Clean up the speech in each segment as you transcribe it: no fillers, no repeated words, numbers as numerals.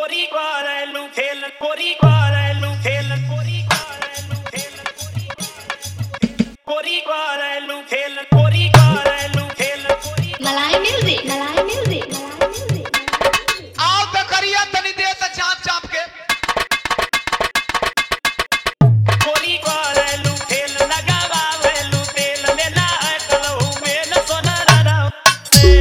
कोरी करेलू खेल कोरी करेलू खेल कोरी करेलू खेल कोरी करेलू खेल कोरी करेलू खेल मलाई म्यूजिक मलाई म्यूजिक आओ तो करिया तनी दे त चाप चाप के कोरी करेलू खेल लगावेलू तेल लेना है कलहू में न सोना से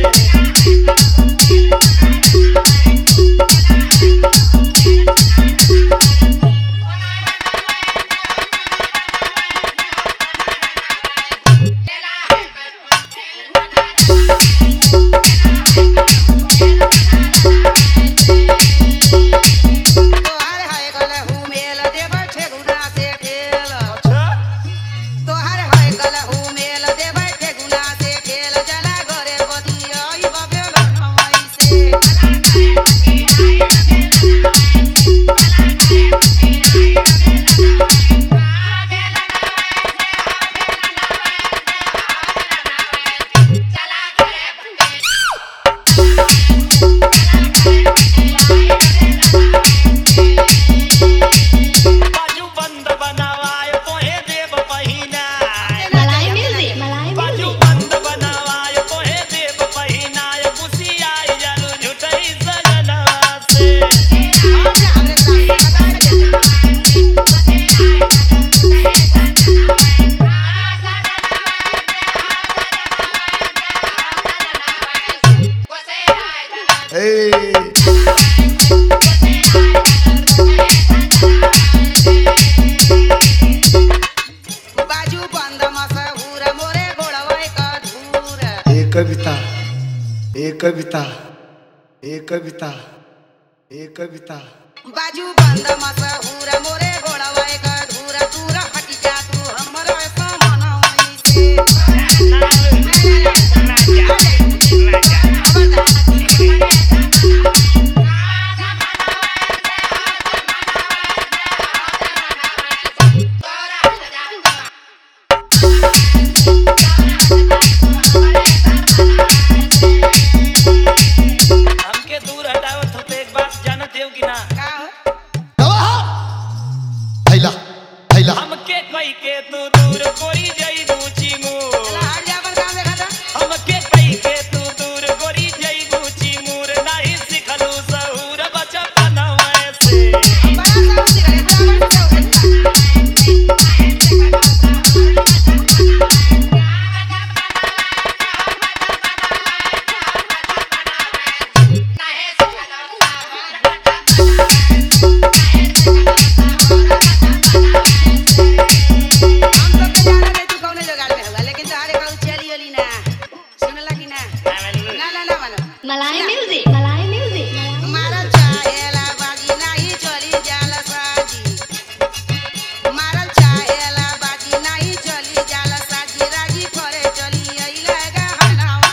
कविता बाजू बंद मसहूर मोरे गोड़वा एक धूर दूर हट जा तू हमरा सामन होई से हमके कई के तू दूर कोरी जई दूची मोर हट जा पर काम देखा था हमके कई के तू दूर कोरी जई दूची मोर नहीं सिखलू सहूर बचपन से बड़ा सब सिखाए मलाई म्यूजिक मलाई म्यूजिक मारल चाहेला बाजी नहीं चली जाला साजी मारल चाहेला बाजी नहीं चली जाला साजी राजी करे चली आइला गहनावा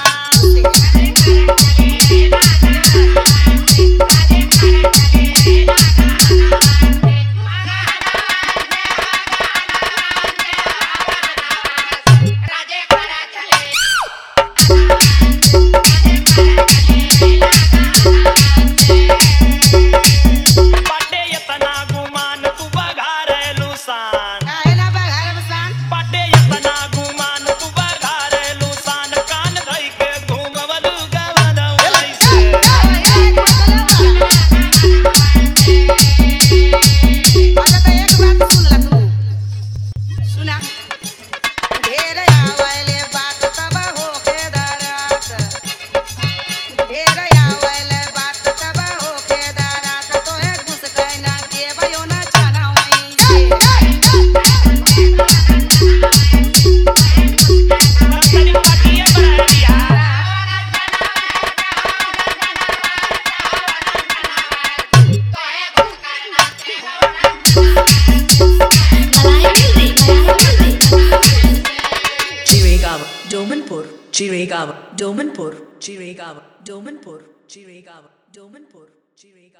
Domanpur, Chiregaon, Domanpur, Chiregaon.